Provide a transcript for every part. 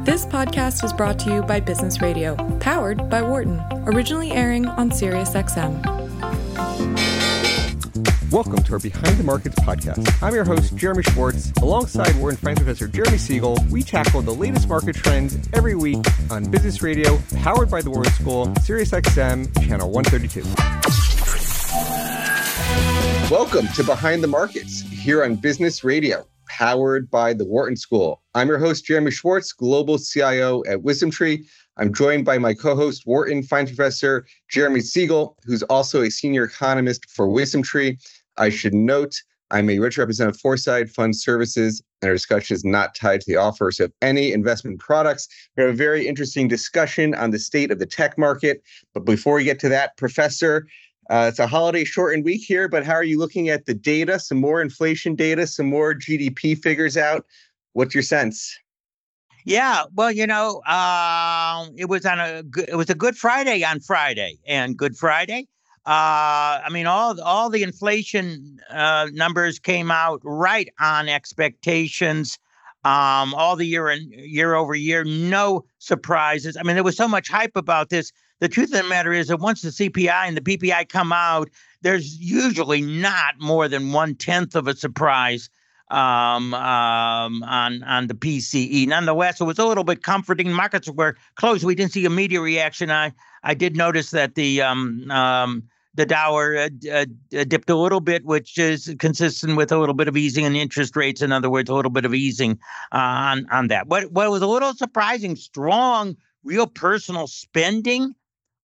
This podcast is brought to you by Business Radio, powered by Wharton, originally airing on SiriusXM. Welcome to our Behind the Markets podcast. I'm your host, Jeremy Schwartz. Alongside Wharton Finance Professor Jeremy Siegel, we tackle the latest market trends every week on Business Radio, powered by the Wharton School, SiriusXM, channel 132. Welcome to Behind the Markets here on Business Radio, powered by the Wharton School. I'm your host, Jeremy Schwartz, Global CIO at WisdomTree. I'm joined by my co-host, Wharton Finance Professor Jeremy Siegel, who's also a senior economist for WisdomTree. I should note, I'm a rich representative of Foresight Fund Services, and our discussion is not tied to the offers of any investment products. We have a very interesting discussion on the state of the tech market. But before we get to that, Professor, it's a holiday shortened week here, but how are you looking at the data? Some more inflation data, some more GDP figures out. What's your sense? Yeah, well, it was a Good Friday on Friday, and Good Friday. All the inflation numbers came out right on expectations. All the year over year, no surprises. I mean, there was so much hype about this. The truth of the matter is that once the CPI and the PPI come out, there's usually not more than 1/10 of a surprise on the PCE. Nonetheless, it was a little bit comforting. Markets were closed. We didn't see immediate reaction. I did notice that the Dow dipped a little bit, which is consistent with a little bit of easing in interest rates. In other words, a little bit of easing on that. What was a little surprising, strong real personal spending,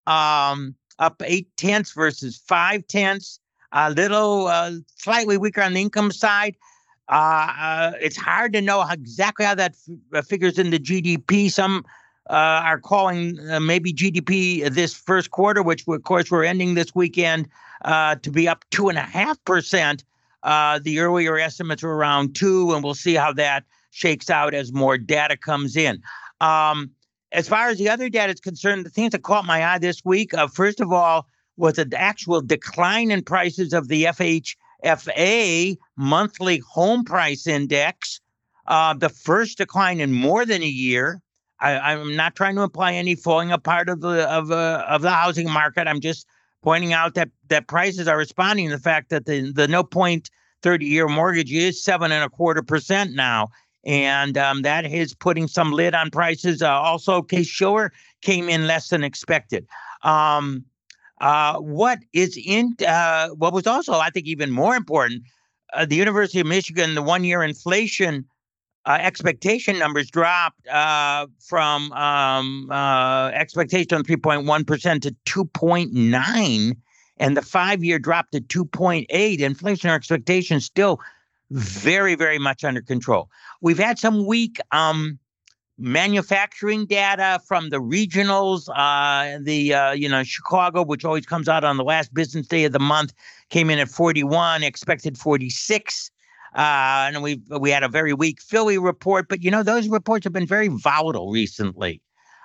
up 0.8 versus 0.5. A little slightly weaker on the income side. It's hard to know exactly how that figures into GDP. Some are calling maybe GDP this first quarter, which of course we're ending this weekend, to be up 2.5%. The earlier estimates were around 2%, and we'll see how that shakes out as more data comes in. As far as the other data is concerned, the things that caught my eye this week, first of all, was an actual decline in prices of the FHFA monthly home price index, the first decline in more than a year. I'm not trying to imply any falling apart of the housing market. I'm just pointing out that prices are responding to the fact that the no point 30-year mortgage is 7.25% now. And that is putting some lid on prices. Also, Case-Shiller came in less than expected. What was also, I think, even more important, the University of Michigan, the one-year inflation expectation numbers dropped from expectation of 3.1% to 2.9%, and the 5-year dropped to 2.8%. Inflation expectations still very, very much under control. We've had some weak manufacturing data from the regionals. Chicago, which always comes out on the last business day of the month, came in at 41, expected 46. And we had a very weak Philly report, but those reports have been very volatile recently,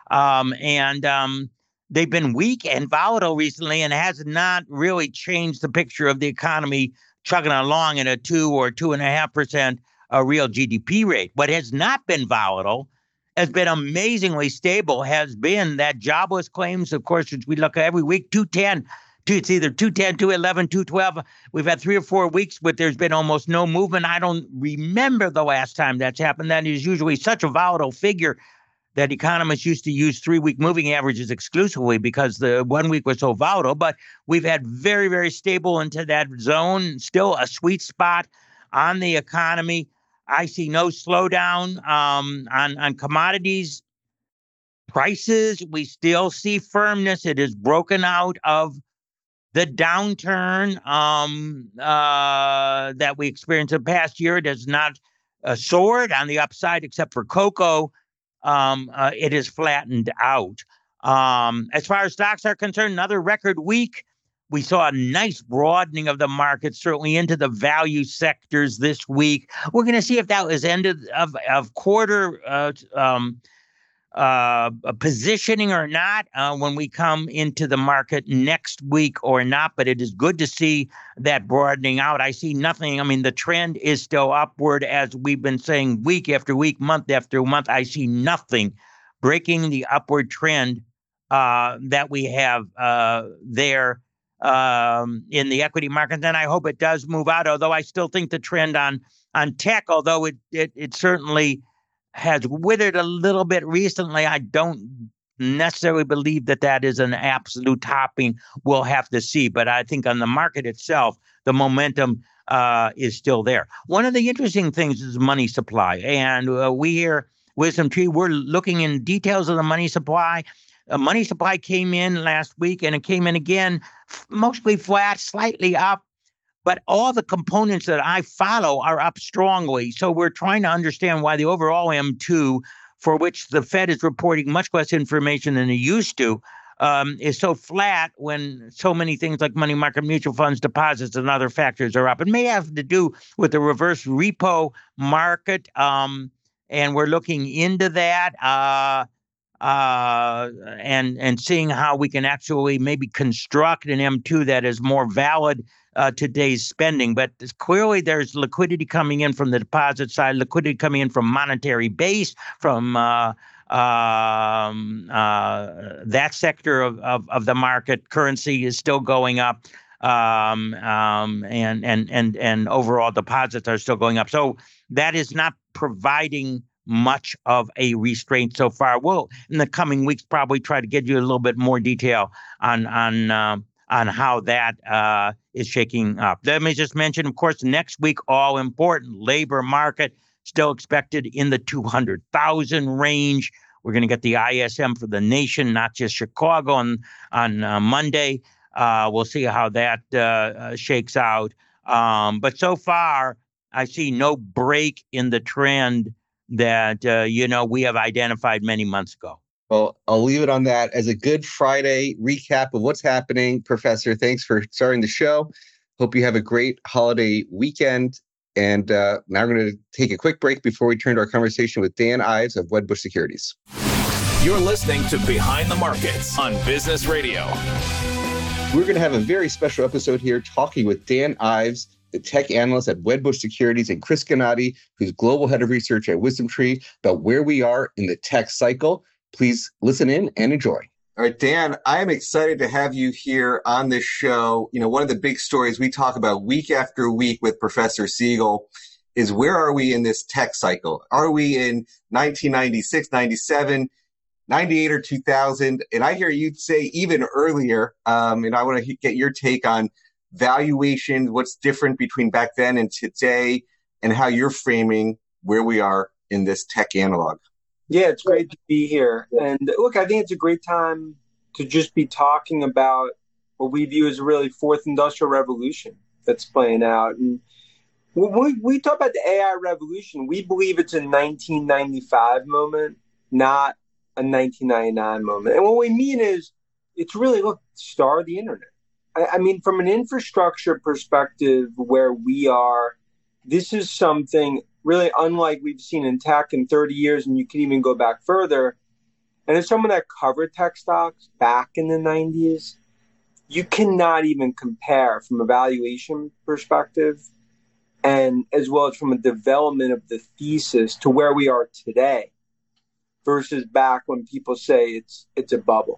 and they've been weak and volatile recently, and has not really changed the picture of the economy chugging along at a 2 or 2.5% real GDP rate. What has not been volatile, has been amazingly stable, has been that jobless claims, of course, which we look at every week, 210. It's either 210, 211, 212. We've had 3 or 4 weeks, but there's been almost no movement. I don't remember the last time that's happened. That is usually such a volatile figure that economists used to use 3-week moving averages exclusively because the 1 week was so volatile. But we've had very, very stable into that zone, still a sweet spot on the economy. I see no slowdown on commodities prices. We still see firmness. It is broken out of the downturn that we experienced the past year. It has not soared on the upside, except for cocoa. It is flattened out. As far as stocks are concerned, another record week. We saw a nice broadening of the market, certainly into the value sectors this week. We're going to see if that was end of quarter positioning or not when we come into the market next week or not, but it is good to see that broadening out. I see nothing. I mean, the trend is still upward, as we've been saying week after week, month after month. I see nothing breaking the upward trend that we have there in the equity market. Then I hope it does move out, although I still think the trend on tech, although it certainly has withered a little bit recently, I don't necessarily believe that is an absolute topping. We'll have to see. But I think on the market itself, the momentum is still there. One of the interesting things is money supply. And we here, WisdomTree, we're looking in details of the money supply. Money supply came in last week, and it came in again, mostly flat, slightly up. But all the components that I follow are up strongly. So we're trying to understand why the overall M2, for which the Fed is reporting much less information than it used to, is so flat when so many things like money market mutual funds, deposits, and other factors are up. It may have to do with the reverse repo market, and we're looking into that and seeing how we can actually maybe construct an M2 that is more valid today's spending. But clearly there's liquidity coming in from the deposit side, liquidity coming in from monetary base, from that sector of the market. Currency is still going up, and overall deposits are still going up. So that is not providing much of a restraint so far. We'll, in the coming weeks, probably try to get you a little bit more detail on how that is shaking up. Let me just mention, of course, next week, all important labor market still expected in the 200,000 range. We're going to get the ISM for the nation, not just Chicago, on Monday. We'll see how that shakes out. But so far, I see no break in the trend that we have identified many months ago. Well, I'll leave it on that as a Good Friday recap of what's happening. Professor, thanks for starting the show. Hope you have a great holiday weekend. And now we're going to take a quick break before we turn to our conversation with Dan Ives of Wedbush Securities. You're listening to Behind the Markets on Business Radio. We're going to have a very special episode here talking with Dan Ives, the tech analyst at Wedbush Securities, and Chris Gennady, who's global head of research at WisdomTree, about where we are in the tech cycle. Please listen in and enjoy. All right, Dan, I am excited to have you here on this show. You know, one of the big stories we talk about week after week with Professor Siegel is where are we in this tech cycle? Are we in 1996, 97, 98, or 2000? And I hear you say even earlier, and I want to get your take on valuations, what's different between back then and today, and how you're framing where we are in this tech analog. Yeah, it's great to be here. And look, I think it's a great time to just be talking about what we view as a really fourth industrial revolution that's playing out. And when we talk about the AI revolution, we believe it's a 1995 moment, not a 1999 moment. And what we mean is it's really, look, the start of the internet. I mean, from an infrastructure perspective where we are, this is something really unlike we've seen in tech in 30 years, and you can even go back further. And as someone that covered tech stocks back in the 90s, you cannot even compare from a valuation perspective and as well as from a development of the thesis to where we are today versus back when people say it's a bubble.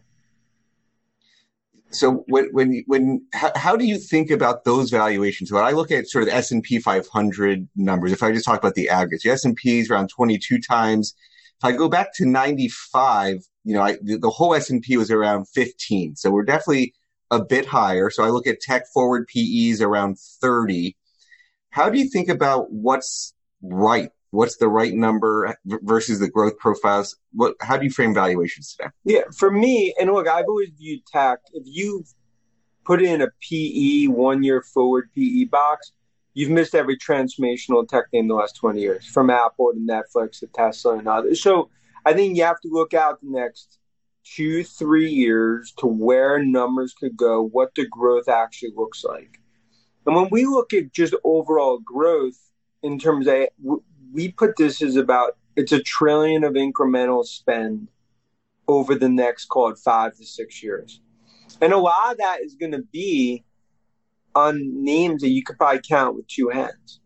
So how do you think about those valuations? When I look at sort of the S&P 500 numbers, if I just talk about the average, the S&P is around 22 times. If I go back to 95, the whole S&P was around 15. So we're definitely a bit higher. So I look at tech forward PEs around 30. How do you think about what's right? What's the right number versus the growth profiles? How do you frame valuations today? Yeah, for me, and look, I've always viewed tech, if you put in a PE, 1 year forward PE box, you've missed every transformational tech name in the last 20 years, from Apple to Netflix to Tesla and others. So I think you have to look out the next 2-3 years to where numbers could go, what the growth actually looks like. And when we look at just overall growth in terms of, we put this as about, it's $1 trillion of incremental spend over the next, call it 5 to 6 years. And a lot of that is going to be on names that you could probably count with two hands.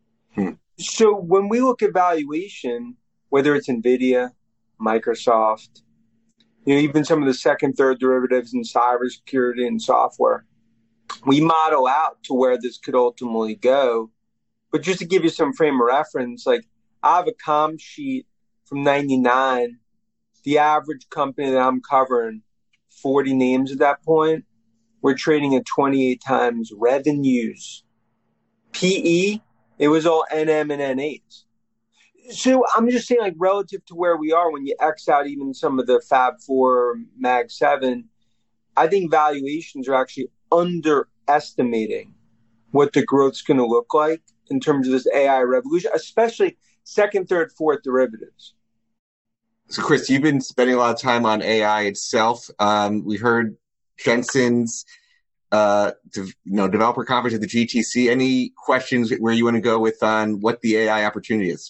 So when we look at valuation, whether it's NVIDIA, Microsoft, even some of the second, third derivatives in cybersecurity and software, we model out to where this could ultimately go. But just to give you some frame of reference, like I have a comp sheet from 99. The average company that I'm covering, 40 names at that point, we're trading at 28 times revenues. PE, it was all NM and N8s. So I'm just saying, like, relative to where we are, when you X out even some of the Fab 4, Mag 7, I think valuations are actually underestimating what the growth's going to look like in terms of this AI revolution, especially second, third, fourth derivatives. So, Chris, you've been spending a lot of time on AI itself. We heard Jensen's developer conference at the GTC. Any questions where you want to go with on what the AI opportunity is?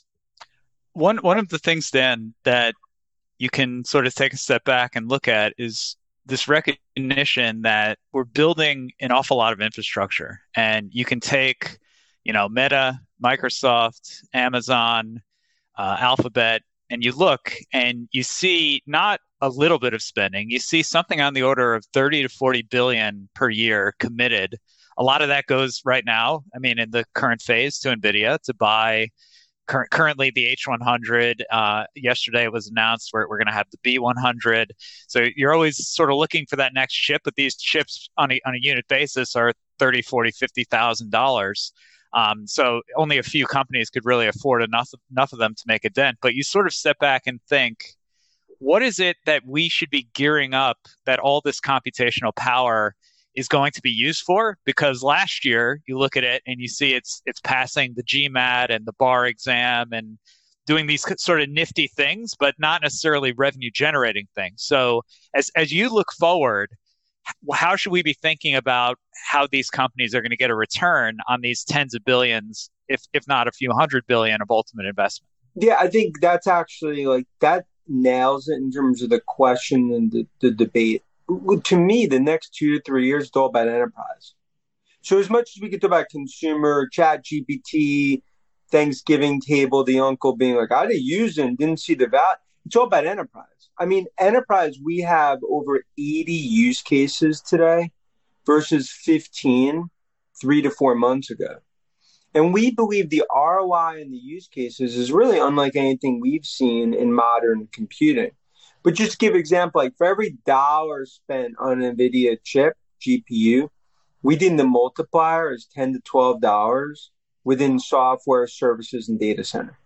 One of the things, Dan, that you can sort of take a step back and look at is this recognition that we're building an awful lot of infrastructure. And you can take, Meta, Microsoft, Amazon, Alphabet, and you look and you see not a little bit of spending. You see something on the order of 30 to 40 billion per year committed. A lot of that goes right now, in the current phase, to NVIDIA to buy currently the H100. Yesterday it was announced we're going to have the B100. So you're always sort of looking for that next chip, but these chips on a unit basis are $30, $40, $50,000. So only a few companies could really afford enough of them to make a dent. But you sort of step back and think, what is it that we should be gearing up that all this computational power is going to be used for? Because last year you look at it and you see it's passing the GMAT and the bar exam and doing these sort of nifty things, but not necessarily revenue generating things. So as you look forward, how should we be thinking about how these companies are going to get a return on these tens of billions, if not a few $100 billion of ultimate investment? Yeah, I think that's actually that nails it in terms of the question and the debate. To me, the next 2 to 3 years is all about enterprise. So as much as we could talk about consumer, Chat GPT, Thanksgiving table, the uncle being like, I didn't use it and didn't see the value. It's all about enterprise. Enterprise, we have over 80 use cases today versus 15 3 to 4 months ago. And we believe the ROI in the use cases is really unlike anything we've seen in modern computing. But just to give an example, for every dollar spent on an NVIDIA chip, GPU, we think the multiplier is $10 to $12 within software, services, and data center.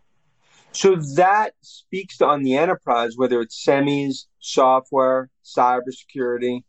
So that speaks to, on the enterprise, whether it's semis, software, cybersecurity.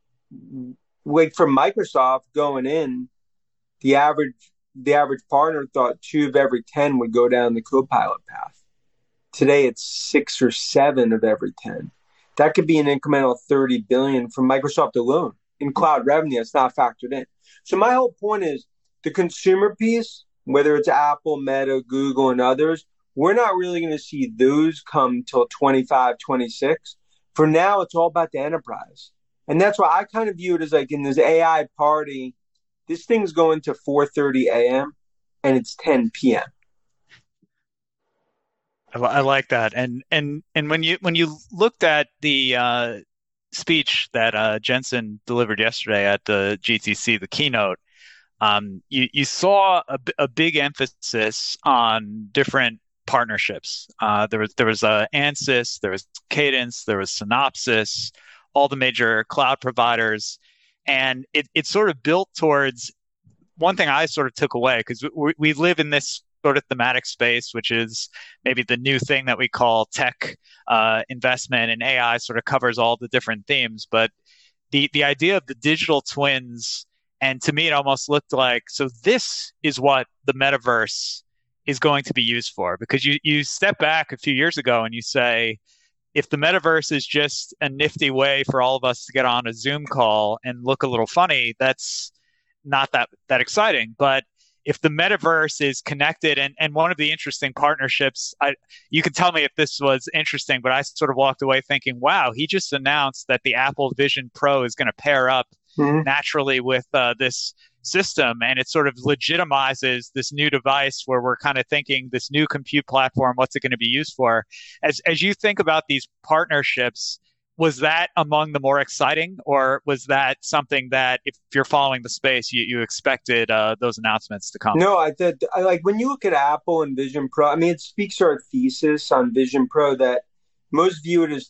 For Microsoft going in, the average partner thought 2 of every 10 would go down the Copilot path. Today, it's 6 or 7 of every 10. That could be an incremental $30 billion from Microsoft alone in cloud revenue. It's not factored in. So my whole point is the consumer piece, whether it's Apple, Meta, Google, and others, we're not really going to see those come till 25, 26. For now, it's all about the enterprise. And that's why I kind of view it as in this AI party, this thing's going to 4:30 a.m. and it's 10 p.m. I like that, and when you looked at the speech that Jensen delivered yesterday at the GTC, the keynote, you saw a big emphasis on different partnerships. There was Ansys, there was Cadence, there was Synopsys, all the major cloud providers, and it sort of built towards one thing I sort of took away, because we live in this sort of thematic space, which is maybe the new thing that we call tech investment, and AI sort of covers all the different themes. But the idea of the digital twins, and to me it almost looked like, so this is what the metaverse is going to be used for. Because you step back a few years ago and you say, if the metaverse is just a nifty way for all of us to get on a Zoom call and look a little funny, that's not that exciting. But if the metaverse is connected, and one of the interesting partnerships, you can tell me if this was interesting, but I sort of walked away thinking, wow, he just announced that the Apple Vision Pro is going to pair up naturally with this system, and it sort of legitimizes this new device where we're kind of thinking this new compute platform, what's it going to be used for? As you think about these partnerships, was that among the more exciting, or was that something that, if you're following the space, you expected those announcements to come? No, I like when you look at Apple and Vision Pro, I mean, it speaks to our thesis on Vision Pro that most view it as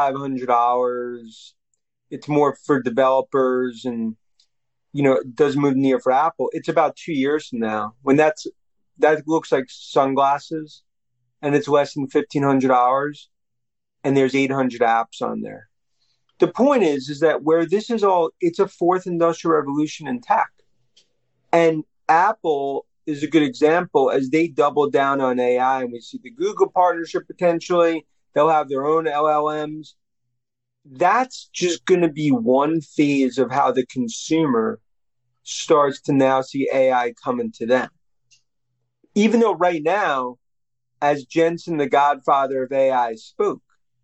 $3,500. It's more for developers, and it does move near for Apple. It's about 2 years from now when that looks like sunglasses, and it's less than $1,500, and there's 800 apps on there. The point is that where this is all, it's a fourth industrial revolution in tech, and Apple is a good example as they double down on AI, and we see the Google partnership potentially. They'll have their own LLMs. That's just going to be one phase of how the consumer starts to now see AI coming to them. Even though right now, as Jensen, the godfather of AI, spoke,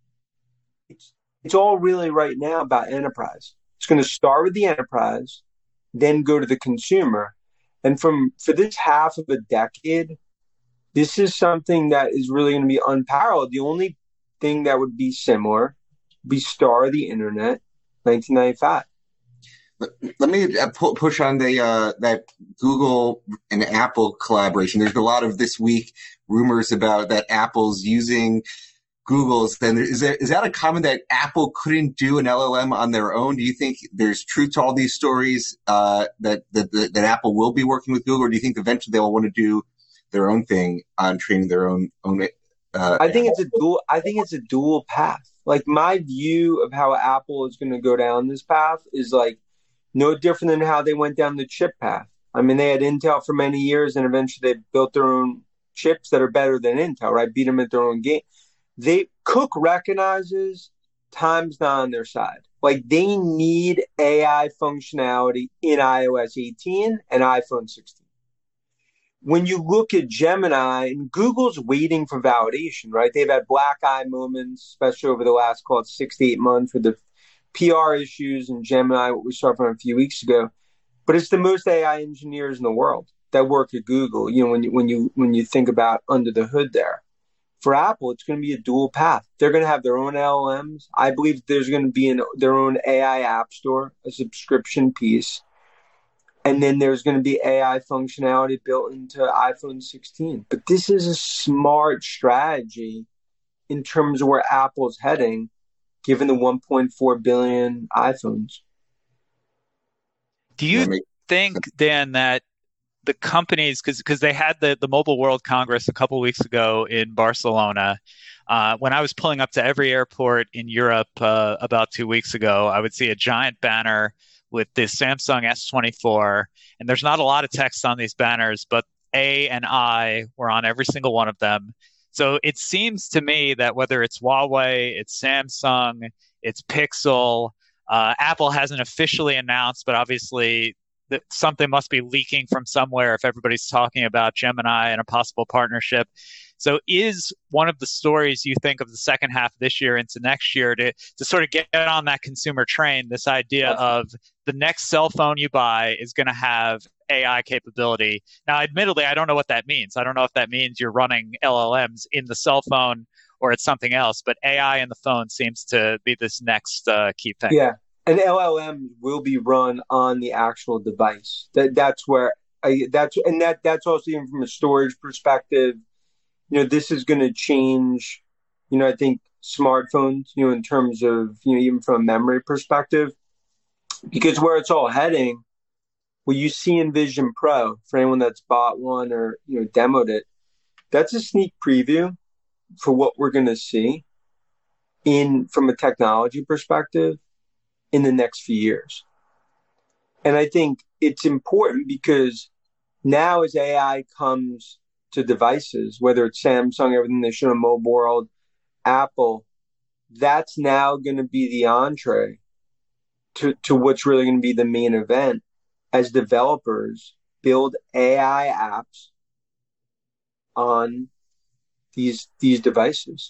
it's all really right now about enterprise. It's going to start with the enterprise, then go to the consumer. And for this half of a decade, this is something that is really going to be unparalleled. The only thing that would be similar be Star of the Internet, 1995. Let me push on that Google and Apple collaboration. There's been a lot of this week rumors about that Apple's using Google's. Then is that a comment that Apple couldn't do an LLM on their own? Do you think there's truth to all these stories that Apple will be working with Google, or do you think eventually they'll want to do their own thing on training their own? I think it's a dual path. Like, my view of how Apple is going to go down this path is like no different than how they went down the chip path. I mean, they had Intel for many years, and eventually they built their own chips that are better than Intel, right? Beat them at their own game. Cook recognizes time's not on their side. Like, they need AI functionality in iOS 18 and iPhone 16. When you look at Gemini, and Google's waiting for validation, right? They've had black eye moments, especially over the last, 6 to 8 months with the PR issues in Gemini, what we saw from a few weeks ago. But it's the most AI engineers in the world that work at Google. When you think about under the hood there. For Apple, it's going to be a dual path. They're going to have their own LLMs. I believe there's going to be their own AI app store, a subscription piece. And then there's going to be AI functionality built into iPhone 16. But this is a smart strategy in terms of where Apple's heading, given the 1.4 billion iPhones. Do you think, Dan, that the companies, because they had the Mobile World Congress a couple of weeks ago in Barcelona, when I was pulling up to every airport in Europe about 2 weeks ago, I would see a giant banner with the Samsung S24, and there's not a lot of text on these banners, but A and I were on every single one of them. So it seems to me that whether it's Huawei, it's Samsung, it's Pixel, Apple hasn't officially announced, but obviously something must be leaking from somewhere if everybody's talking about Gemini and a possible partnership. So is one of the stories you think of the second half of this year into next year to sort of get on that consumer train, this idea of the next cell phone you buy is going to have AI capability? Now, admittedly, I don't know what that means. I don't know if that means you're running LLMs in the cell phone or it's something else, but AI in the phone seems to be this next key thing. Yeah, and LLM will be run on the actual device. That's also even from a storage perspective. This is going to change, I think, smartphones, in terms of, even from a memory perspective, because where it's all heading, what you see in Vision Pro, for anyone that's bought one or, demoed it, that's a sneak preview for what we're going to see from a technology perspective in the next few years. And I think it's important because now as AI comes to devices, whether it's Samsung, everything they show in Mobile World, Apple, that's now going to be the entree to what's really going to be the main event as developers build AI apps on these devices.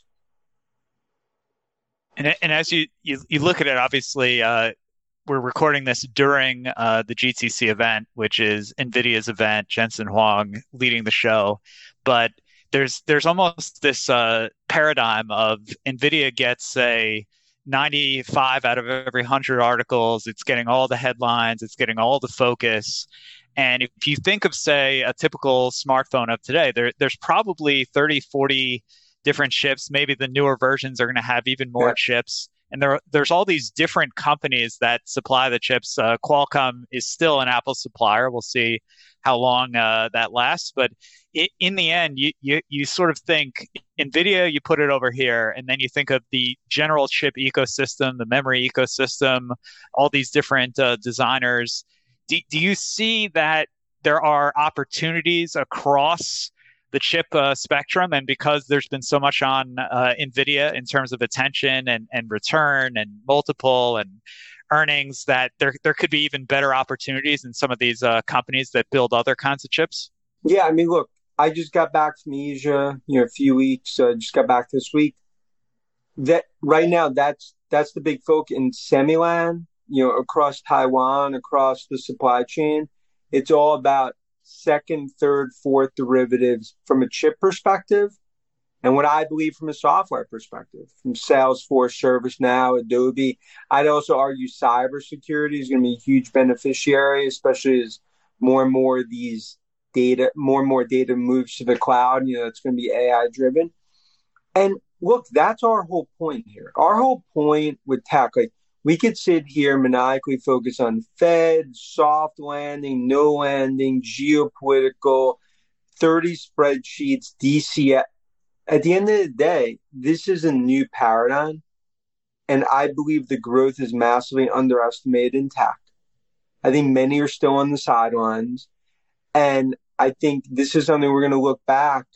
And as you look at it, obviously, we're recording this during the GTC event, which is NVIDIA's event, Jensen Huang leading the show. But there's almost this paradigm of NVIDIA gets a 95 out of every 100 articles. It's getting all the headlines. It's getting all the focus. And if you think of, say, a typical smartphone of today, there's probably 30, 40 different chips. Maybe the newer versions are going to have even more chips. And there's all these different companies that supply the chips. Qualcomm is still an Apple supplier. We'll see how long that lasts. But in the end, you sort of think NVIDIA, you put it over here, and then you think of the general chip ecosystem, the memory ecosystem, all these different designers. Do you see that there are opportunities across the chip spectrum, and because there's been so much on NVIDIA in terms of attention and return and multiple and earnings, that there could be even better opportunities in some of these companies that build other kinds of chips? Yeah, I mean, look, I just got back from Asia, a few weeks. Just got back this week. That right now, that's the big focus in Semiland, across Taiwan, across the supply chain. It's all about second, third, fourth derivatives from a chip perspective, and what I believe from a software perspective, from Salesforce, ServiceNow, Adobe. I'd also argue cybersecurity is going to be a huge beneficiary, especially as more and more data moves to the cloud. It's going to be AI driven. And look, that's our whole point here. Our whole point with tech, we could sit here maniacally focus on Fed, soft landing, no landing, geopolitical, 30 spreadsheets, DCF. At the end of the day, this is a new paradigm, and I believe the growth is massively underestimated in tech. I think many are still on the sidelines, and I think this is something we're going to look back,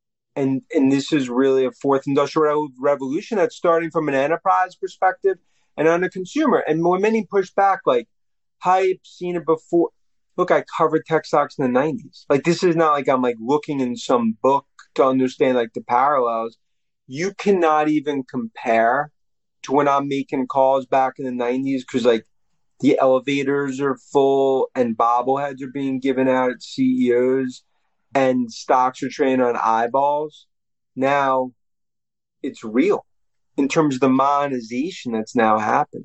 and this is really a fourth industrial revolution that's starting from an enterprise perspective and on the consumer. And when many push back, hype, seen it before. Look, I covered tech stocks in the 90s. This is not like I'm looking in some book to understand the parallels. You cannot even compare to when I'm making calls back in the 90s, because the elevators are full and bobbleheads are being given out at CEOs and stocks are trading on eyeballs. Now it's real in terms of the monetization that's now happening.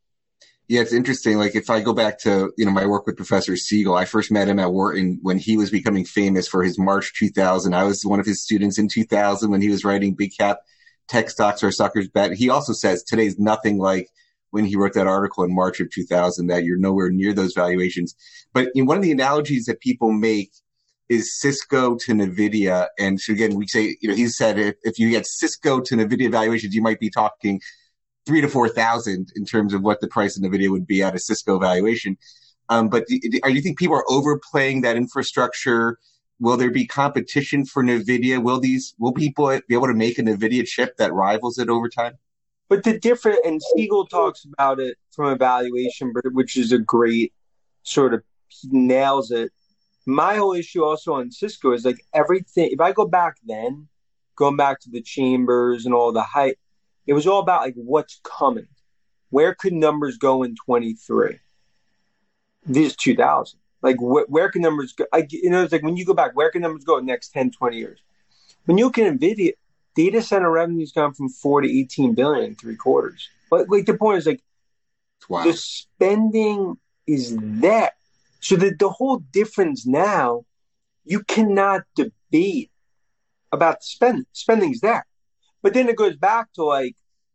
Yeah, it's interesting. If I go back to, my work with Professor Siegel, I first met him at Wharton when he was becoming famous for his March 2000. I was one of his students in 2000 when he was writing Big Cap Tech Stocks or Suckers Bet. He also says today's nothing like when he wrote that article in March of 2000, that you're nowhere near those valuations. But one of the analogies that people make is Cisco to NVIDIA. And so again, we say, he said if you get Cisco to NVIDIA valuations, you might be talking 3,000 to 4,000 in terms of what the price of NVIDIA would be at a Cisco valuation. But do you think people are overplaying that infrastructure? Will there be competition for NVIDIA? Will people be able to make a NVIDIA chip that rivals it over time? But and Siegel talks about it from a valuation, which is a great sort of, he nails it. My whole issue also on Cisco is everything. If I go back then, going back to the chambers and all the hype, it was all about what's coming. Where could numbers go in 23? This is 2000. Where can numbers go? It's when you go back, where can numbers go in the next 10, 20 years? When you look at NVIDIA, data center revenue's gone from 4 to 18 billion in 3 quarters. But the point is wow. The spending is there. So the whole difference now, you cannot debate about spending. Spending's there. But then it goes back to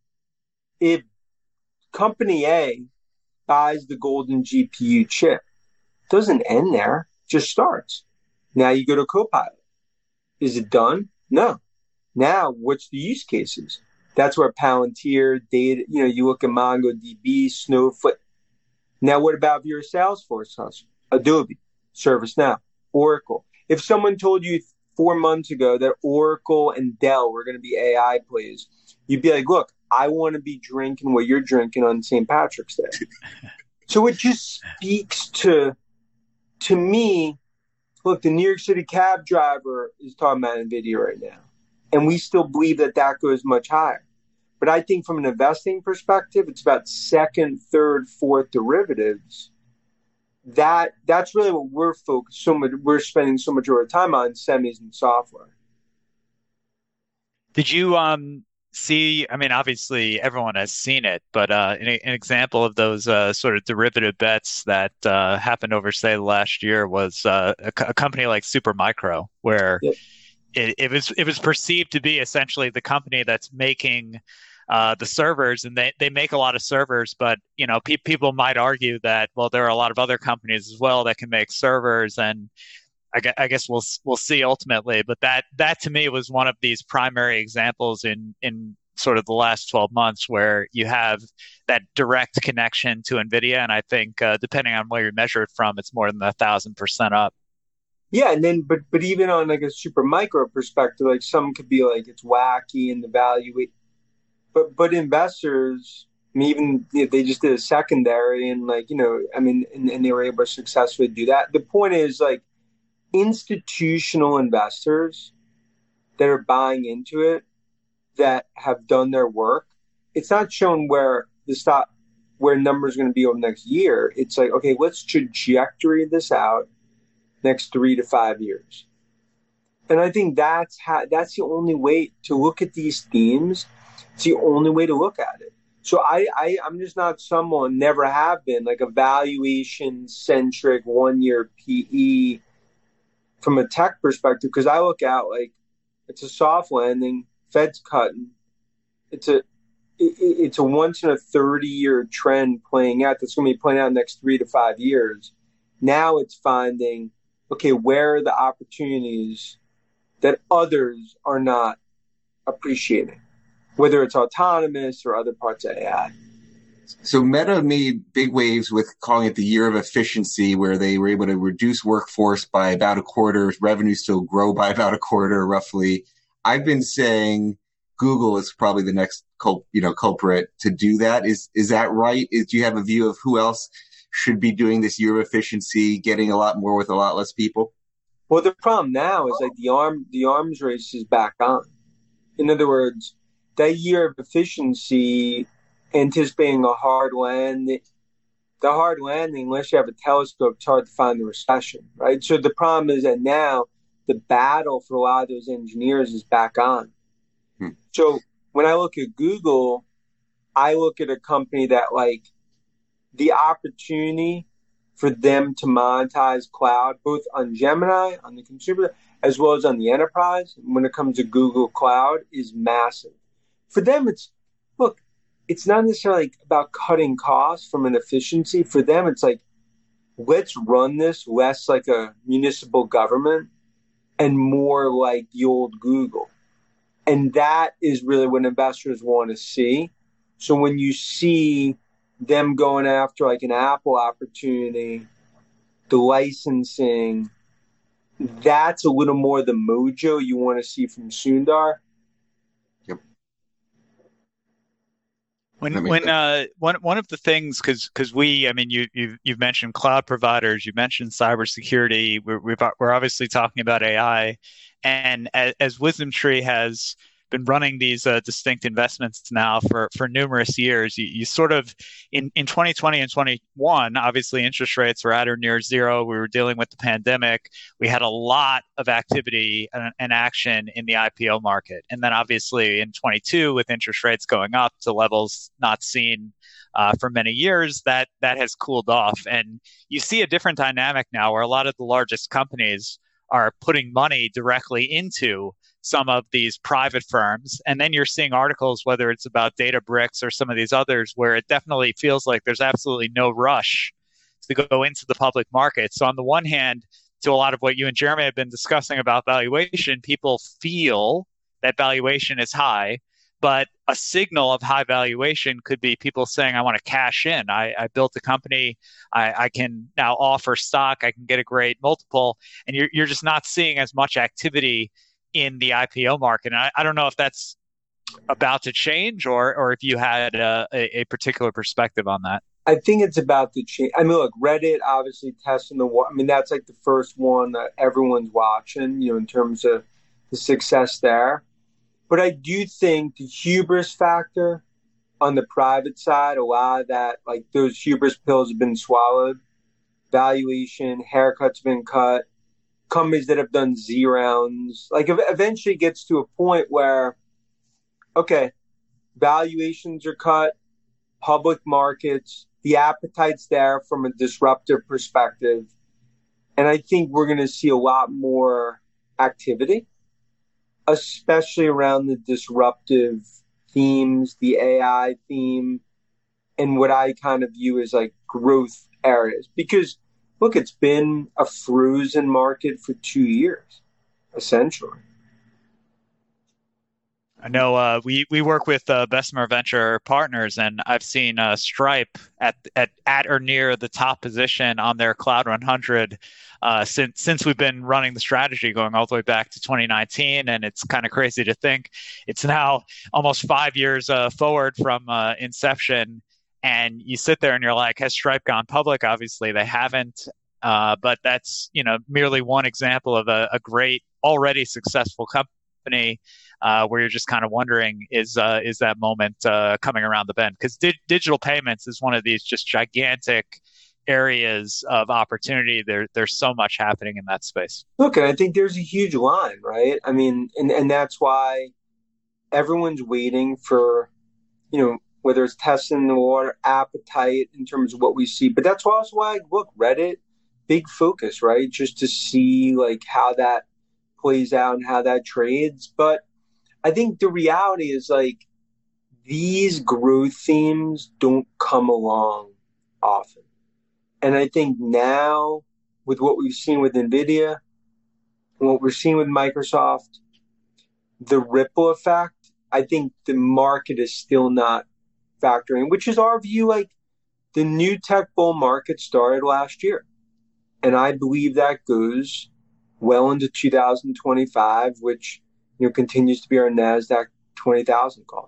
if company A buys the golden GPU chip, it doesn't end there, it just starts. Now you go to Copilot. Is it done? No. Now, what's the use cases? That's where Palantir, data, you look at MongoDB, Snowflake. Now, what about if you're a Salesforce customer? Adobe, ServiceNow, Oracle. If someone told you 4 months ago that Oracle and Dell were going to be AI plays, you'd be look, I want to be drinking what you're drinking on St. Patrick's Day. So it just speaks to me, look, the New York City cab driver is talking about NVIDIA right now. And we still believe that goes much higher. But I think from an investing perspective, it's about second, third, fourth derivatives. That's really what we're focused we're spending so much of our time on, semis and software. Did you see, I mean, obviously everyone has seen it, but an example of those sort of derivative bets that happened over, say, last year was a company like Supermicro, where it was perceived to be essentially the company that's making the servers, and they make a lot of servers, but people might argue that, well, there are a lot of other companies as well that can make servers, and I guess we'll see ultimately, but that to me was one of these primary examples in sort of the last 12 months where you have that direct connection to NVIDIA, and I think depending on where you measure it from, it's more than 1,000% up. Yeah, and then but even on like a Supermicro perspective, like some could be like it's wacky and the value, but investors, I mean, even if they just did a secondary and and they were able to successfully do that. The point is, like, institutional investors that are buying into it, that have done their work, it's not shown where numbers are going to be over the next year. It's like, okay, let's trajectory this out next 3 to 5 years. And I think that's the only way to look at these themes. It's the only way to look at it. So I'm just not someone, never have been, like a valuation-centric 1 year PE from a tech perspective, because I look at like it's a soft landing, Fed's cutting. It's a once in a 30-year trend playing out that's going to be playing out in the next 3 to 5 years. Now it's finding, okay, where are the opportunities that others are not appreciating, whether it's autonomous or other parts of AI. So Meta made big waves with calling it the year of efficiency, where they were able to reduce workforce by about a quarter, revenue still grow by about a quarter, roughly. I've been saying Google is probably the next culprit to do that. Is that right? Do you have a view of who else should be doing this year of efficiency, getting a lot more with a lot less people? Well, the problem now is like the arms race is back on. In other words, that year of efficiency, anticipating a hard landing, unless you have a telescope, it's hard to find the recession, right? So the problem is that now the battle for a lot of those engineers is back on. So when I look at Google, I look at a company that, like, the opportunity for them to monetize cloud, both on Gemini, on the consumer, as well as on the enterprise, when it comes to Google Cloud, is massive. For them, it's not necessarily about cutting costs from an efficiency. For them, it's like, let's run this less like a municipal government and more like the old Google. And that is really what investors want to see. So when you see them going after like an Apple opportunity, the licensing, that's a little more the mojo you want to see from Sundar. One of the things, because you've mentioned cloud providers, you mentioned cybersecurity, we're obviously talking about AI, and as WisdomTree has been running these distinct investments now for numerous years, you sort of in 2020 and 21, obviously interest rates were at or near zero. We were dealing with the pandemic. We had a lot of activity and action in the IPO market. And then obviously in 22, with interest rates going up to levels not seen for many years, that has cooled off. And you see a different dynamic now where a lot of the largest companies are putting money directly into some of these private firms. And then you're seeing articles, whether it's about Databricks or some of these others, where it definitely feels like there's absolutely no rush to go into the public market. So on the one hand, to a lot of what you and Jeremy have been discussing about valuation, people feel that valuation is high, but a signal of high valuation could be people saying, I want to cash in. I built a company. I can now offer stock. I can get a great multiple. And you're just not seeing as much activity in the IPO market. And I don't know if that's about to change or if you had a particular perspective on that. I think it's about the change. I mean, look, Reddit obviously testing the water. I mean, that's like the first one that everyone's watching, in terms of the success there. But I do think the hubris factor on the private side, a lot of that, like those hubris pills have been swallowed. Valuation, haircuts been cut. Companies that have done Z rounds, like eventually gets to a point where, okay, valuations are cut, public markets, the appetite's there from a disruptive perspective. And I think we're going to see a lot more activity, especially around the disruptive themes, the AI theme, and what I kind of view as like growth areas. Because, look, it's been a frozen market for 2 years, essentially. I know we work with Bessemer Venture Partners, and I've seen Stripe at or near the top position on their Cloud 100 since we've been running the strategy going all the way back to 2019, and it's kind of crazy to think it's now almost 5 years forward from inception. And you sit there and you're like, has Stripe gone public? Obviously, they haven't. But that's merely one example of a great, already successful company. Where you're just kind of wondering, is that moment coming around the bend? Because digital payments is one of these just gigantic areas of opportunity. There's so much happening in that space. Look, and I think there's a huge line, right? I mean, and that's why everyone's waiting for, whether it's testing the water, appetite in terms of what we see. But that's also why, look, Reddit, big focus, right? Just to see like how that plays out and how that trades. But I think the reality is like these growth themes don't come along often. And I think now with what we've seen with NVIDIA, and what we're seeing with Microsoft, the ripple effect, I think the market is still not factoring, which is our view. Like the new tech bull market started last year. And I believe that goes well into 2025, which continues to be our NASDAQ 20,000 call.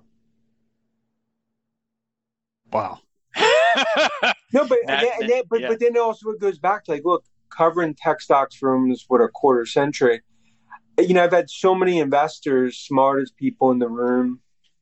Wow. No, but then also it goes back to like, look, covering tech stocks for almost a quarter century. I've had so many investors, smartest people in the room,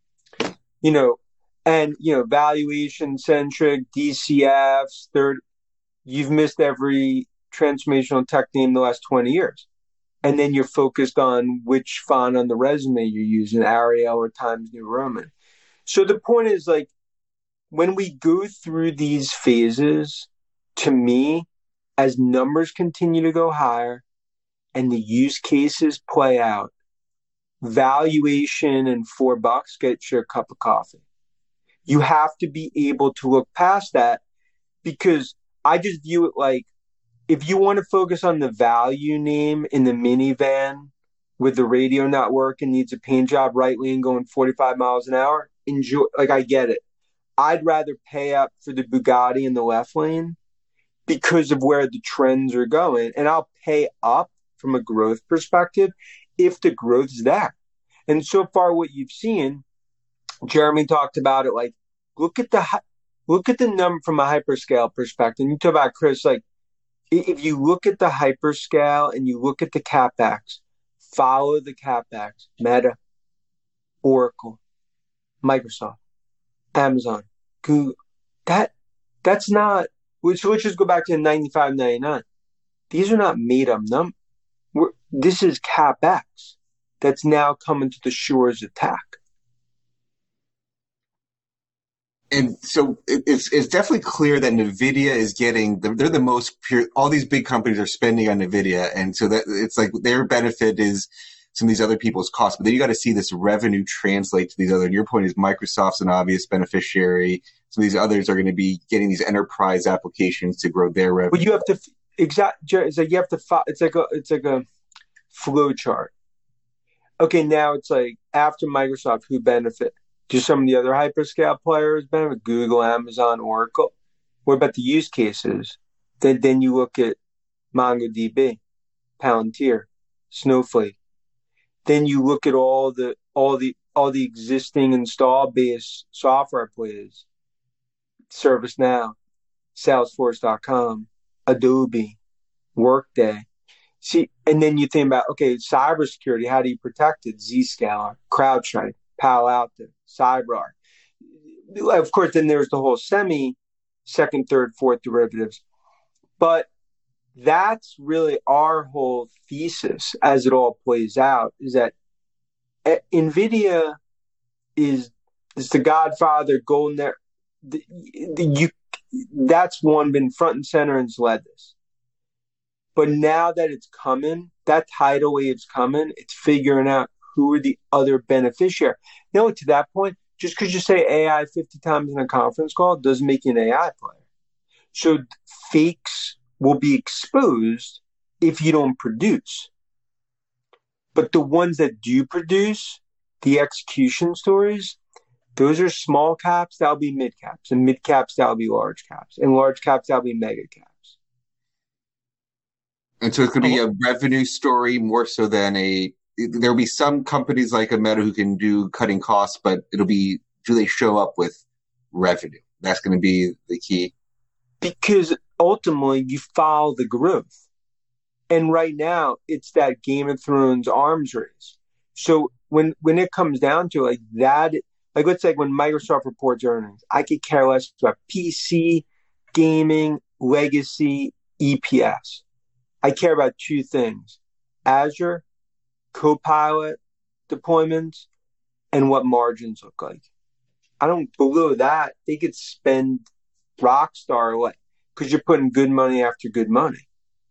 and valuation centric, DCFs, you've missed every transformational tech name the last 20 years. And then you're focused on which font on the resume you're using, Arial or Times New Roman. So the point is like, when we go through these phases, to me, as numbers continue to go higher and the use cases play out, valuation and $4 gets you a cup of coffee. You have to be able to look past that, because I just view it like, if you want to focus on the value name in the minivan with the radio not working, needs a paint job, right lane going 45 miles an hour, enjoy. Like, I get it. I'd rather pay up for the Bugatti in the left lane because of where the trends are going. And I'll pay up from a growth perspective if the growth is there. And so far what you've seen, Jeremy talked about it, like, look at the number from a hyperscale perspective. You talk about, Chris, like, if you look at the hyperscale and you look at the CapEx, follow the CapEx, Meta, Oracle, Microsoft, Amazon, Google. That's not, let's just go back to 95, 99. These are not made up numbers. This is CapEx that's now coming to the shores of tech. And so it's definitely clear that NVIDIA is getting, they're the most pure, all these big companies are spending on NVIDIA. And so that it's like their benefit is some of these other people's costs. But then you got to see this revenue translate to these other, and your point is Microsoft's an obvious beneficiary. So these others are going to be getting these enterprise applications to grow their revenue. But you have to, it's like you have to, it's like a flow chart. Okay, now it's like after Microsoft, who benefit? Do some of the other hyperscale players benefit? Google, Amazon, Oracle. What about the use cases? Then you look at MongoDB, Palantir, Snowflake. Then you look at all the existing install base software players, ServiceNow, Salesforce.com, Adobe, Workday. See, and then you think about, okay, cybersecurity, how do you protect it? Zscaler, CrowdStrike, Palo Alto, CyberArk. Of course, then there's the whole second, third, fourth derivatives. But that's really our whole thesis as it all plays out, is that NVIDIA is the godfather, golden era. That's one been front and center and has led this. But now that it's coming, that tidal wave's coming, it's figuring out who are the other beneficiaries. To that point, just because you say AI 50 times in a conference call doesn't make you an AI player. So fakes will be exposed if you don't produce. But the ones that do produce, the execution stories, those are small caps, that'll be mid caps, and mid caps, that'll be large caps, and large caps, that'll be mega caps. And so it's going to be a revenue story more so than there'll be some companies like a Meta who can do cutting costs, but it'll be, do they show up with revenue? That's going to be the key. Because ultimately you follow the growth. And right now it's that Game of Thrones arms race. So when it comes down to like that, like let's say when Microsoft reports earnings, I could care less about PC, gaming, legacy, EPS. I care about two things: Azure, Copilot deployments, and what margins look like. I don't below that. They could spend Rockstar like, because you're putting good money after good money.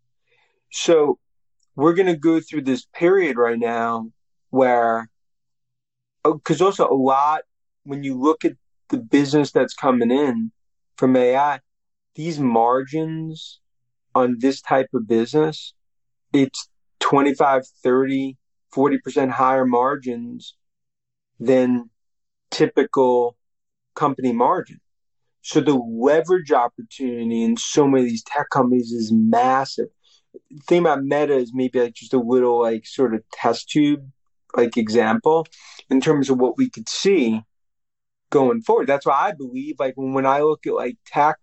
So we're going to go through this period right now where, because also a lot, when you look at the business that's coming in from AI, these margins on this type of business, it's 25, 30, 40% higher margins than typical company margin. So the leverage opportunity in so many of these tech companies is massive. The thing about Meta is maybe like just a little like sort of test tube like example in terms of what we could see going forward. That's why I believe like when I look at like tech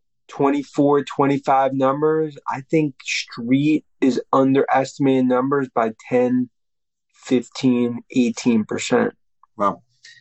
24, 25 numbers, I think Street is underestimating numbers by 10, 15, 18%. Wow.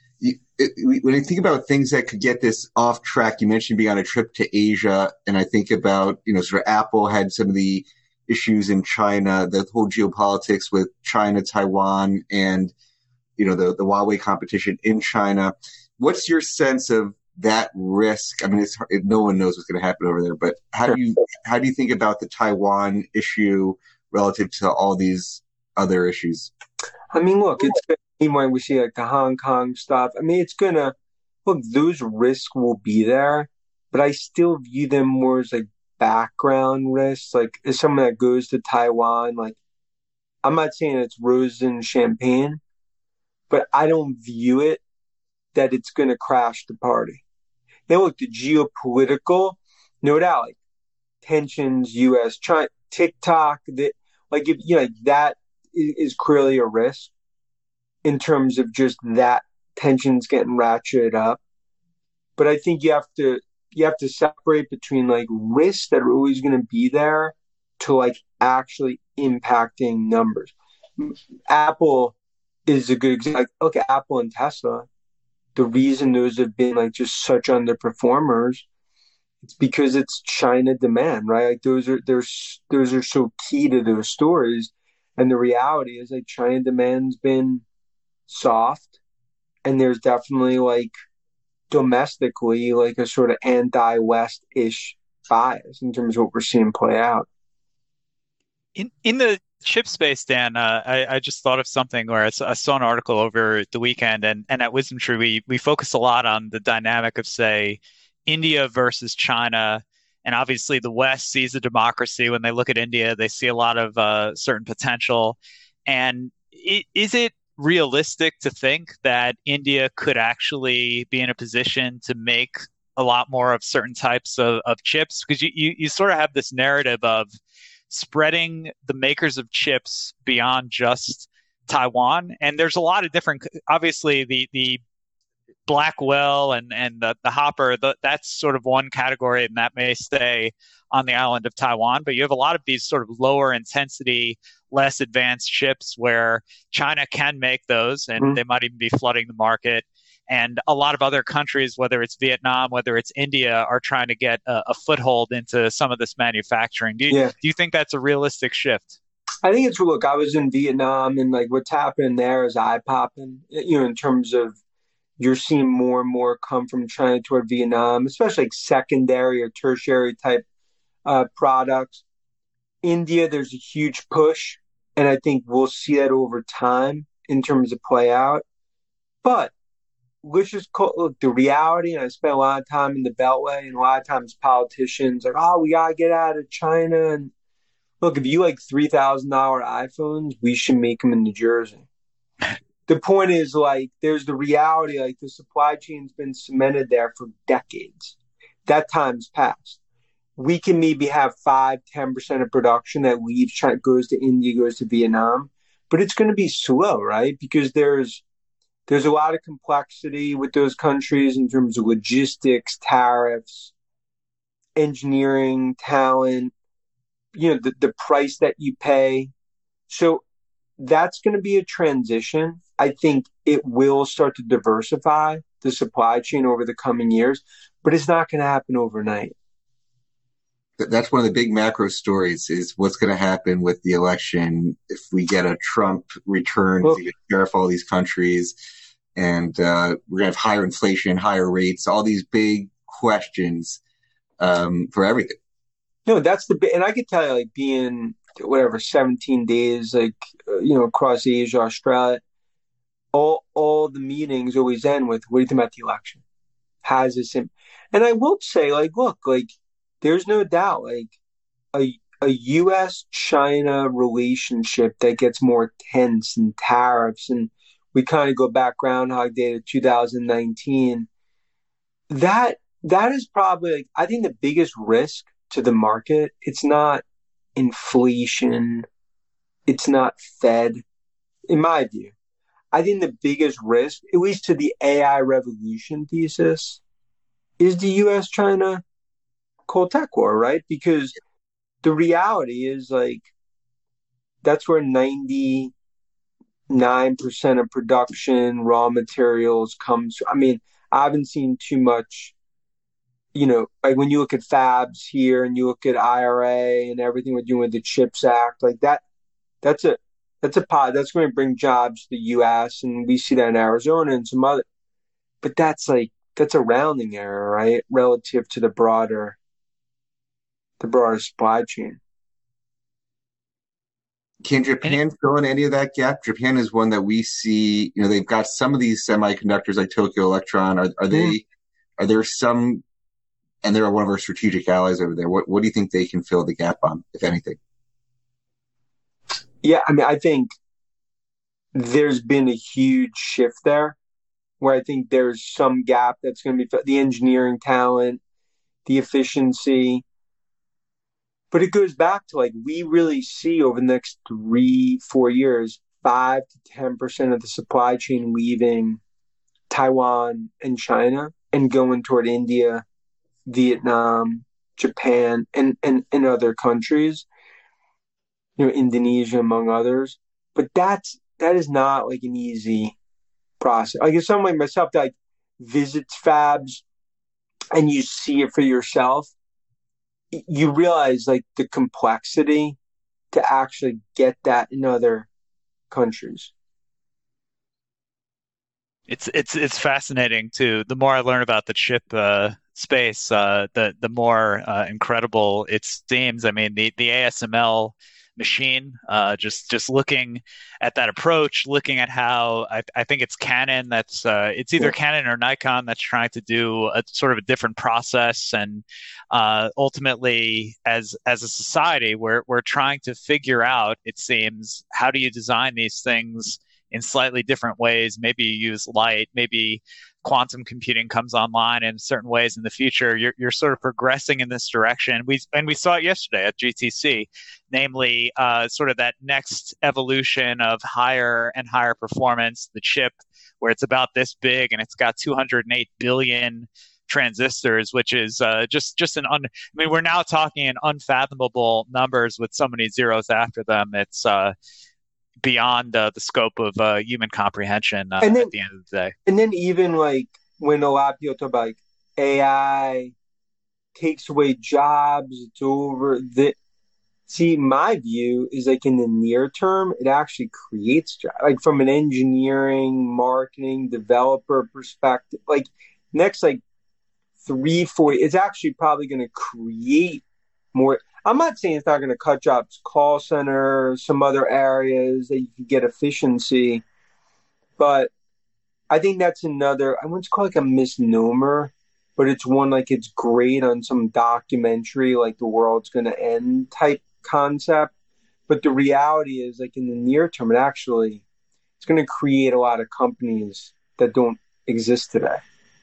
When I think about things that could get this off track, you mentioned being on a trip to Asia, and I think about, sort of Apple had some of the issues in China, the whole geopolitics with China, Taiwan, and, the Huawei competition in China. What's your sense of that risk? I mean, no one knows what's going to happen over there, but how do you think about the Taiwan issue relative to all these other issues? I mean, look, it's when we see like the Hong Kong stuff. I mean, it's gonna look, those risks will be there, but I still view them more as like background risks. Like as someone that goes to Taiwan, like I'm not saying it's roses and champagne, but I don't view it that it's gonna crash the party. Now look, the geopolitical, no doubt, like tensions, U.S., China, TikTok, that like if like that is clearly a risk in terms of just that tensions getting ratcheted up. But I think you have to separate between like risks that are always going to be there to like actually impacting numbers. Apple is a good example. Like, look at Apple and Tesla. The reason those have been like just such underperformers, it's because it's China demand, right? Like those are so key to those stories. And the reality is like China demand's been soft, and there's definitely like domestically like a sort of anti-West-ish bias in terms of what we're seeing play out. In the chip space, Dan, I just thought of something where I saw an article over the weekend, and at WisdomTree we focus a lot on the dynamic of, say, India versus China. And obviously the West sees a democracy. When they look at India, they see a lot of certain potential. And is it realistic to think that India could actually be in a position to make a lot more of certain types of chips? Because you sort of have this narrative of spreading the makers of chips beyond just Taiwan. And there's a lot of different, obviously the Blackwell and the Hopper, that's sort of one category, and that may stay on the island of Taiwan. But you have a lot of these sort of lower intensity, less advanced chips where China can make those, and they might even be flooding the market. And a lot of other countries, whether it's Vietnam, whether it's India, are trying to get a foothold into some of this manufacturing. Do you think that's a realistic shift? I think it's, look, I was in Vietnam, and like what's happening there is eye-popping, in terms of you're seeing more and more come from China toward Vietnam, especially like secondary or tertiary type products. India, there's a huge push, and I think we'll see that over time in terms of play out. But let's just look, the reality, and I spent a lot of time in the Beltway, and a lot of times politicians are, oh, we got to get out of China. And look, if you like $3,000 iPhones, we should make them in New Jersey. The point is, like, there's the reality, like the supply chain's been cemented there for decades. That time's passed. We can maybe have 5-10% of production that leaves China, goes to India, goes to Vietnam, but it's going to be slow, right? Because there's a lot of complexity with those countries in terms of logistics, tariffs, engineering, talent, the price that you pay. So that's going to be a transition. I think it will start to diversify the supply chain over the coming years, but it's not going to happen overnight. That's one of the big macro stories, is what's going to happen with the election if we get a Trump return, to tariff all these countries. And we're going to have higher inflation, higher rates, all these big questions for everything. No, that's and I could tell you, like, being 17 days, like, across Asia, Australia, all the meetings always end with, what do you think about the election? Has this, and I will say, like, look, like, there's no doubt, like, a U.S.-China relationship that gets more tense and tariffs, and we kind of go back Groundhog Day to 2019. That is probably, like, I think the biggest risk to the market. It's not inflation. It's not Fed. In my view, I think the biggest risk, at least to the AI revolution thesis, is the U.S.-China Cold Tech War, right? Because the reality is, like, that's where 99% of production, raw materials comes. I mean, I haven't seen too much, like when you look at fabs here and you look at IRA and everything we're doing with the CHIPS Act, like that's going to bring jobs to the U.S. and we see that in Arizona and some other, but that's a rounding error, right? Relative to the broader supply chain. Can Japan fill in any of that gap? Japan is one that we see, they've got some of these semiconductors like Tokyo Electron. Are there some, and they're one of our strategic allies over there. What do you think they can fill the gap on, if anything? Yeah, I mean, I think there's been a huge shift there where I think there's some gap that's going to be the engineering talent, the efficiency. But it goes back to, like, we really see over the next 3-4 years, 5 to 10% of the supply chain leaving Taiwan and China and going toward India, Vietnam, Japan, and other countries, Indonesia among others. But that is not, like, an easy process. Like, if someone like myself that, like, visits fabs and you see it for yourself, you realize, like, the complexity to actually get that in other countries. It's fascinating too. The more I learn about the chip space, the more incredible it seems. I mean, the ASML machine, just looking at that approach, looking at how I think it's Canon it's either Canon or Nikon that's trying to do a sort of a different process, and ultimately as a society we're trying to figure out, it seems, how do you design these things in slightly different ways. Maybe you use light, maybe quantum computing comes online in certain ways in the future. You're sort of progressing in this direction. We saw it yesterday at GTC, namely sort of that next evolution of higher and higher performance, the chip where it's about this big and it's got 208 billion transistors, which is just I mean, we're now talking in unfathomable numbers with so many zeros after them. It's beyond the scope of human comprehension at the end of the day. And then even like when a lot of people talk about like AI takes away jobs, it's over. See, my view is like in the near term, it actually creates jobs. Like from an engineering, marketing, developer perspective, like next like 3-4, it's actually probably going to create more. I'm not saying it's not going to cut jobs, call center, some other areas that you can get efficiency, but I think that's another, I wouldn't call it like a misnomer, but it's one like it's great on some documentary, like the world's going to end type concept. But the reality is like in the near term, it's going to create a lot of companies that don't exist today.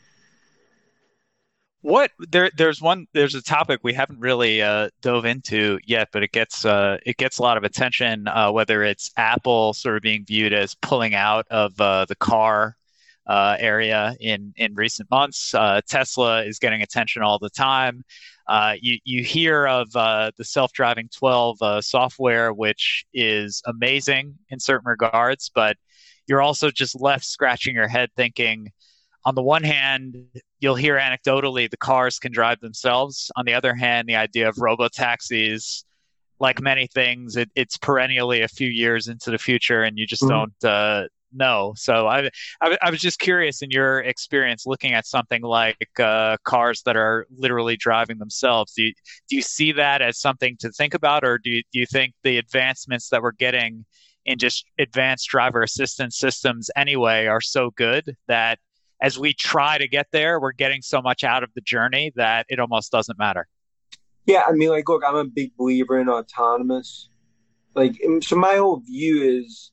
There's a topic we haven't really dove into yet, but it gets a lot of attention, whether it's Apple sort of being viewed as pulling out of the car area in recent months. Tesla is getting attention all the time. You hear of the self-driving 12 software, which is amazing in certain regards, but you're also just left scratching your head thinking, on the one hand, you'll hear anecdotally the cars can drive themselves. On the other hand, the idea of robo-taxis, like many things, it's perennially a few years into the future, and you just don't know. So I was just curious, in your experience looking at something like cars that are literally driving themselves, do you see that as something to think about, or do you think the advancements that we're getting in just advanced driver assistance systems anyway are so good that as we try to get there, we're getting so much out of the journey that it almost doesn't matter? Yeah, I mean, like, look, I'm a big believer in autonomous. Like, so my whole view is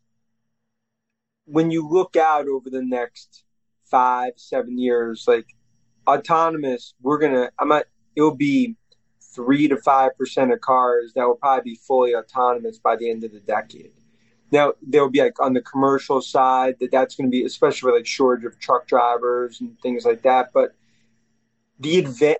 when you look out over the next 5-7 years, like autonomous, it'll be 3 to 5% of cars that will probably be fully autonomous by the end of the decade. Now, there'll be like on the commercial side that's going to be, especially with like shortage of truck drivers and things like that. But the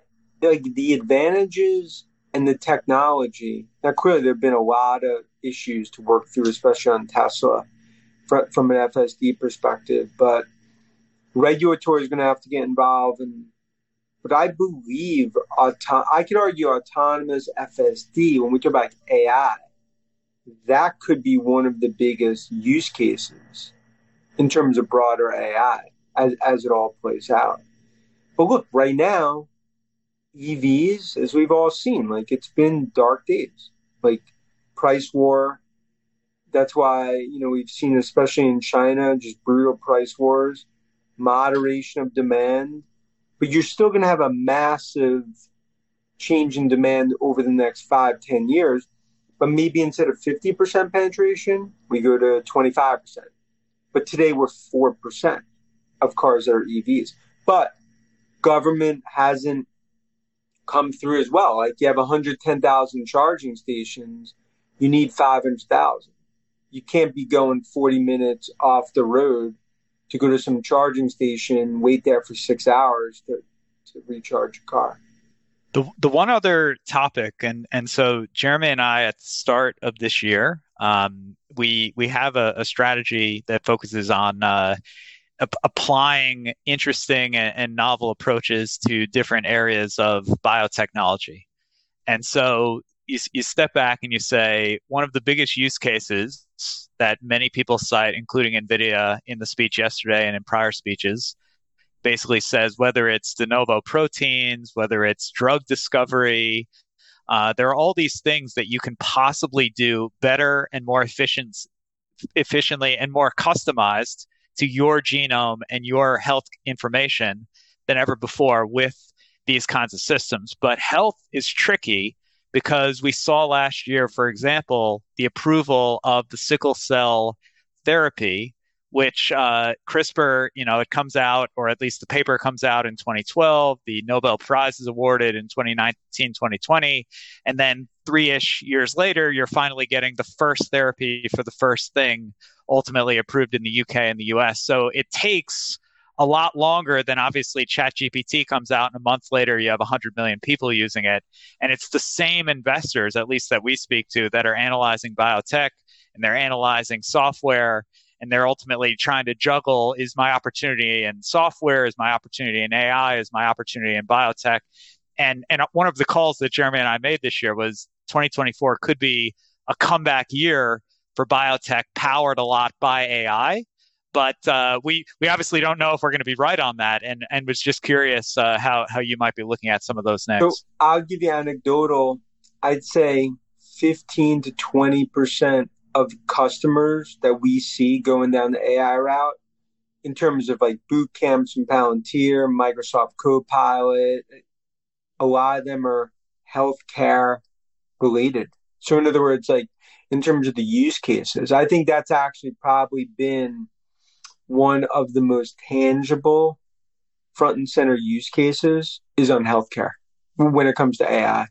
advantages and the technology, now clearly there have been a lot of issues to work through, especially on Tesla from an FSD perspective. But regulatory is going to have to get involved. But I believe, I could argue autonomous FSD, when we talk about AI, that could be one of the biggest use cases in terms of broader AI as it all plays out. But look, right now, EVs, as we've all seen, like it's been dark days, like price war. That's why, we've seen, especially in China, just brutal price wars, moderation of demand. But you're still going to have a massive change in demand over the next 5-10 years. But maybe instead of 50% penetration, we go to 25%. But today we're 4% of cars that are EVs. But government hasn't come through as well. Like you have 110,000 charging stations, you need 500,000. You can't be going 40 minutes off the road to go to some charging station, wait there for 6 hours to recharge your car. The one other topic, and so Jeremy and I at the start of this year, we have a strategy that focuses on applying interesting and novel approaches to different areas of biotechnology. And so you step back and you say, one of the biggest use cases that many people cite, including NVIDIA in the speech yesterday and in prior speeches, basically says whether it's de novo proteins, whether it's drug discovery, there are all these things that you can possibly do better and more efficiently and more customized to your genome and your health information than ever before with these kinds of systems. But health is tricky because we saw last year, for example, the approval of the sickle cell therapy, which CRISPR, it comes out, or at least the paper comes out in 2012. The Nobel Prize is awarded in 2019, 2020. And then 3-ish years later, you're finally getting the first therapy for the first thing ultimately approved in the UK and the US. So it takes a lot longer than obviously ChatGPT comes out and a month later you have 100 million people using it. And it's the same investors, at least that we speak to, that are analyzing biotech and they're analyzing software, and they're ultimately trying to juggle, is my opportunity in software, is my opportunity in AI, is my opportunity in biotech. And one of the calls that Jeremy and I made this year was 2024 could be a comeback year for biotech, powered a lot by AI. But we obviously don't know if we're going to be right on that, and was just curious how you might be looking at some of those next. So I'll give you anecdotal. I'd say 15 to 20% of customers that we see going down the AI route, in terms of like boot camps and Palantir, Microsoft Copilot, a lot of them are healthcare related. So in other words, like in terms of the use cases, I think that's actually probably been one of the most tangible front and center use cases is on healthcare when it comes to AI.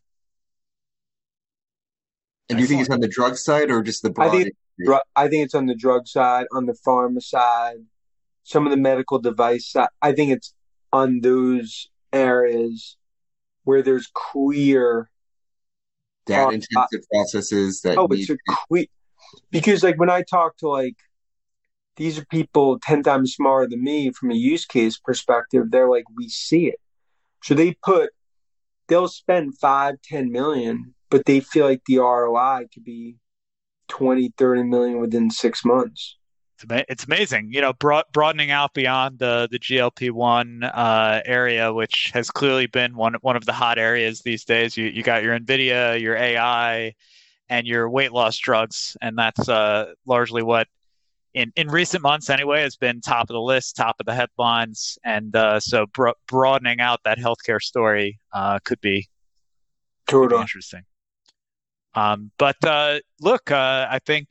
And do you think it's on the drug side or just the broad? I think it's on the drug side, on the pharma side, some of the medical device side. I think it's on those areas where there's clear data-intensive processes that because like when I talk to like, these are people 10 times smarter than me from a use case perspective. They're like, we see it. So they'll spend 5-10 million, but they feel like the ROI could be 20-30 million within 6 months. It's amazing, broadening out beyond the GLP-1 area, which has clearly been one of the hot areas these days. You got your NVIDIA, your AI, and your weight loss drugs, and that's largely what in recent months anyway has been top of the list, top of the headlines, and so broadening out that healthcare story could be interesting. But look, I think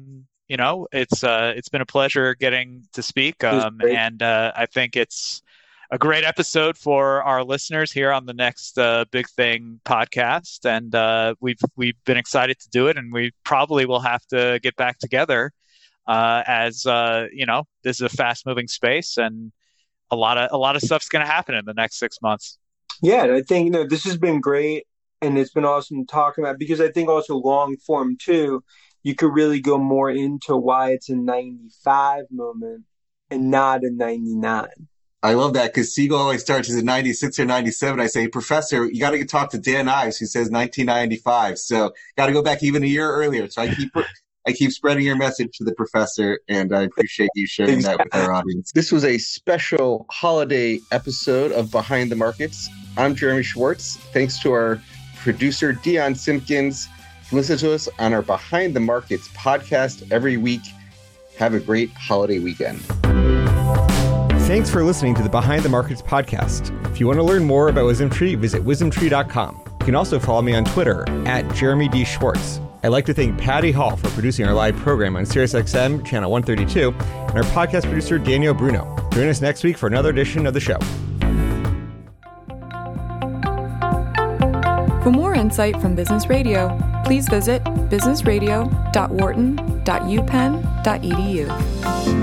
it's been a pleasure getting to speak, and I think it's a great episode for our listeners here on the Next Big Thing podcast, and we've been excited to do it, and we probably will have to get back together as this is a fast moving space, and a lot of stuff's going to happen in the next 6 months. Yeah, and I think this has been great, and it's been awesome talking about, because I think also long form too, you could really go more into why it's a 95 moment and not a 99. I love that, because Siegel always starts as a 96 or 97. I say, Professor, you got to talk to Dan Ives, who says 1995. So got to go back even a year earlier. So I keep spreading your message to the professor, and I appreciate you sharing that with our audience. This was a special holiday episode of Behind the Markets. I'm Jeremy Schwartz. Thanks to our producer, Dion Simpkins. Listen to us on our Behind the Markets podcast every week. Have a great holiday weekend. Thanks for listening to the Behind the Markets podcast. If you want to learn more about WisdomTree, visit wisdomtree.com. You can also follow me on Twitter @JeremyD.Schwartz. I'd like to thank Patty Hall for producing our live program on SiriusXM channel 132, and our podcast producer, Daniel Bruno. Join us next week for another edition of the show. For more insight from Business Radio, please visit businessradio.wharton.upenn.edu.